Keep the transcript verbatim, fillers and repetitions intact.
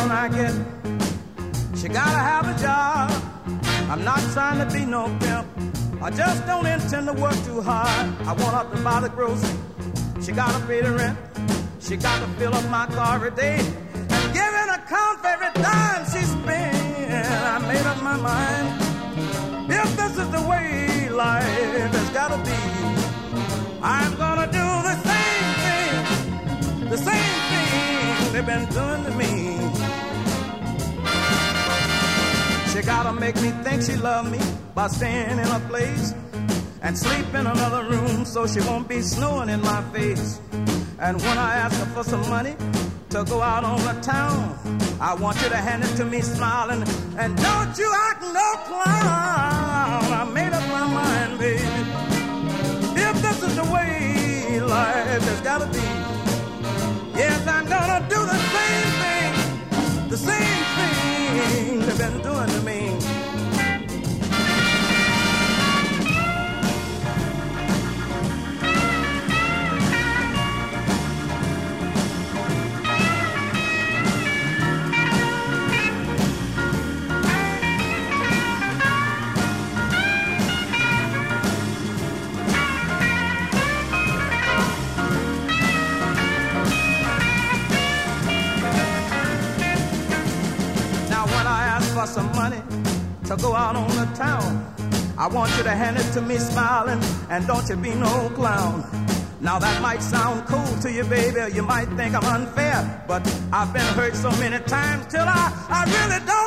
when I get. She gotta have a job. I'm not trying to be no pimp. I just don't intend to work too hard. I want her to buy the grocery. She gotta pay the rent. She gotta fill up my car every day and give an account for every dime she spends. I made up my mind. If this is the way life has gotta be, I'm gonna do the same thing, the same thing they've been doing to me. She gotta make me think she love me by staying in a place and sleep in another room so she won't be snowing in my face. And when I ask her for some money to go out on the town, I want you to hand it to me smiling, and don't you act no clown. I made up my mind, baby. If this is the way life has gotta be, yes, I'm gonna do the same thing, the same thing they've been doing to me. Some money to go out on the town, I want you to hand it to me smiling, and don't you be no clown. Now that might sound cool to you, baby, you might think I'm unfair, but I've been hurt so many times till I, I really don't